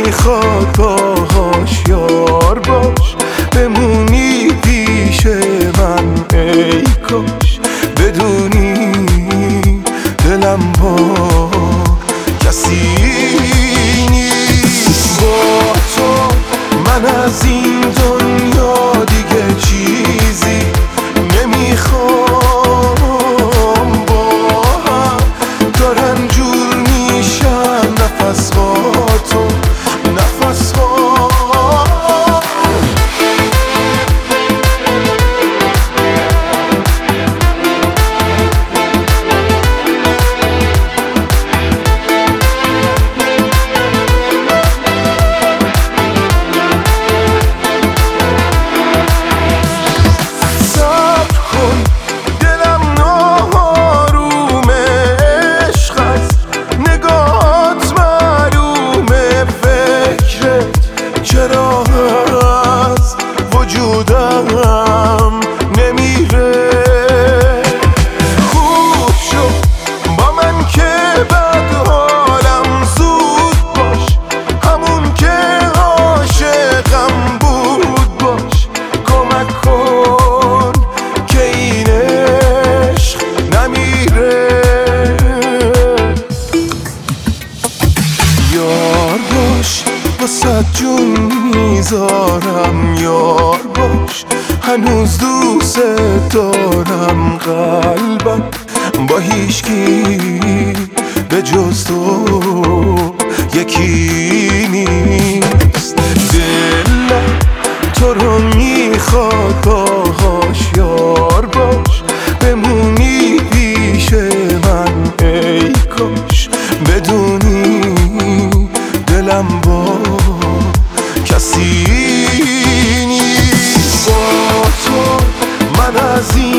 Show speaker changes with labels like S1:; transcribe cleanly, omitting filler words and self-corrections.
S1: میخواد باهاش یار باش، بمونی پیش من ای کاش، بدونی دلم با کسی نیست. با تو من از این دنیا دیگه چیزی نمیخوام، با هم دارن جور میشن نفس با تو نفس با. چرا از وجودم نمیره؟ خوب شد با من که بد حالم زود باش، همون که عاشقم بود باش، کمک کن که این عشق نمیره. یار باش واسه جون میذارم، یار باش هنوز دوست دارم، قلبم با هیچکی به جز تو یکی نیست. دلم تو رو میخواد باهاش یار باش، بمونی پیش من ای کاش، بدونی دلم با کسی نیست. با تو من از این